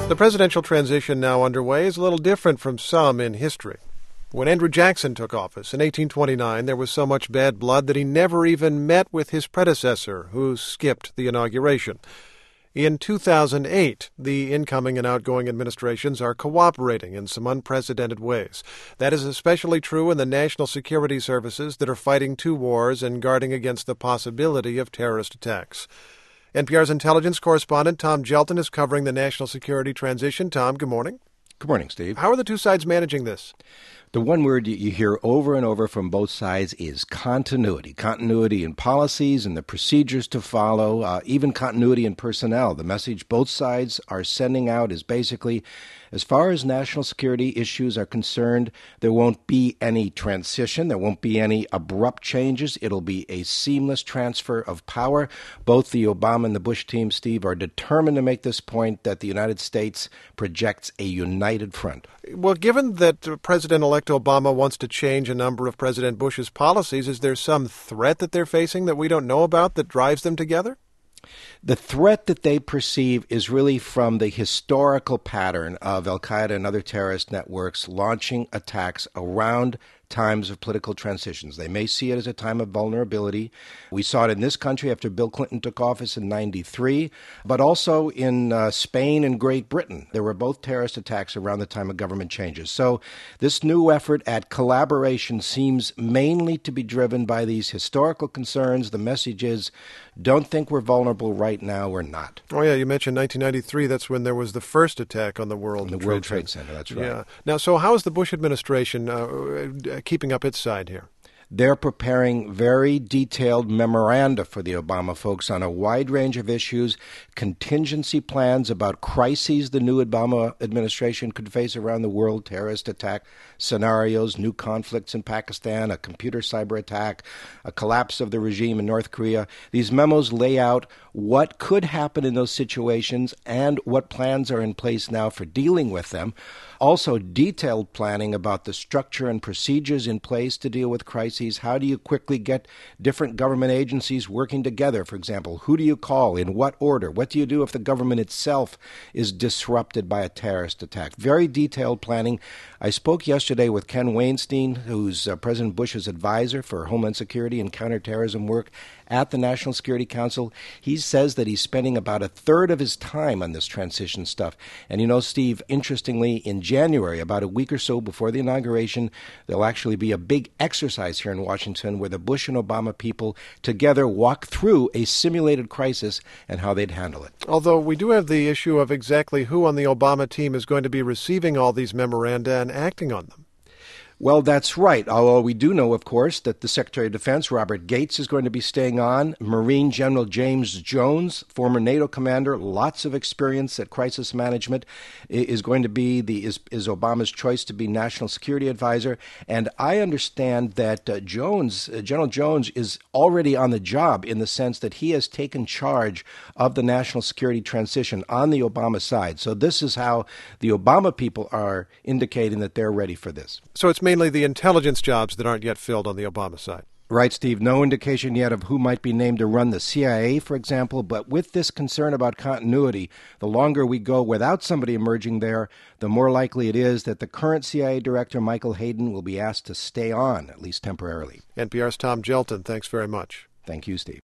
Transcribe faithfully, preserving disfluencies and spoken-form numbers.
The presidential transition now underway is a little different from some in history. When Andrew Jackson took office in eighteen twenty-nine, there was so much bad blood that he never even met with his predecessor, who skipped the inauguration. In two thousand eight, the incoming and outgoing administrations are cooperating in some unprecedented ways. That is especially true in the national security services that are fighting two wars and guarding against the possibility of terrorist attacks. N P R's intelligence correspondent Tom Gjelten is covering the national security transition. Tom, good morning. Good morning, Steve. How are the two sides managing this? The one word you hear over and over from both sides is continuity. Continuity in policies and the procedures to follow, uh, even continuity in personnel. The message both sides are sending out is basically, as far as national security issues are concerned, there won't be any transition. There won't be any abrupt changes. It'll be a seamless transfer of power. Both the Obama and the Bush team, Steve, are determined to make this point that the United States projects a united front. Well, given that President-elect Obama wants to change a number of President Bush's policies, is there some threat that they're facing that we don't know about that drives them together? The threat that they perceive is really from the historical pattern of al-Qaeda and other terrorist networks launching attacks around times of political transitions. They may see it as a time of vulnerability. We saw it in this country after Bill Clinton took office in ninety-three, but also in uh, Spain and Great Britain. There were both terrorist attacks around the time of government changes. So this new effort at collaboration seems mainly to be driven by these historical concerns. The message is, don't think we're vulnerable right now. We're not. Oh, yeah, you mentioned nineteen ninety-three. That's when there was the first attack on the World, the Trade, World Trade Center. That's right. Yeah. Now, so how is the Bush administration uh, keeping up its side here? They're preparing very detailed memoranda for the Obama folks on a wide range of issues, contingency plans about crises the new Obama administration could face around the world, terrorist attack scenarios, new conflicts in Pakistan, a computer cyber attack, a collapse of the regime in North Korea. These memos lay out what could happen in those situations and what plans are in place now for dealing with them. Also, detailed planning about the structure and procedures in place to deal with crises. How do you quickly get different government agencies working together? For example, who do you call? In what order? What do you do if the government itself is disrupted by a terrorist attack? Very detailed planning. I spoke yesterday with Ken Weinstein, who's uh, President Bush's advisor for Homeland Security and counterterrorism work at the National Security Council. He says that he's spending about a third of his time on this transition stuff. And you know, Steve, interestingly, in January, about a week or so before the inauguration, there'll actually be a big exercise here in Washington where the Bush and Obama people together walk through a simulated crisis and how they'd handle it. Although we do have the issue of exactly who on the Obama team is going to be receiving all these memoranda and acting on them. Well, that's right. Although we do know, of course, that the Secretary of Defense, Robert Gates, is going to be staying on. Marine General James Jones, former NATO commander, lots of experience at crisis management, is going to be the is, is Obama's choice to be National Security Advisor. And I understand that uh, Jones, uh, General Jones, is already on the job in the sense that he has taken charge of the national security transition on the Obama side. So this is how the Obama people are indicating that they're ready for this. So it's mainly the intelligence jobs that aren't yet filled on the Obama side. Right, Steve. No indication yet of who might be named to run the C I A, for example. But with this concern about continuity, the longer we go without somebody emerging there, the more likely it is that the current C I A director, Michael Hayden, will be asked to stay on, at least temporarily. N P R's Tom Gjelten, thanks very much. Thank you, Steve.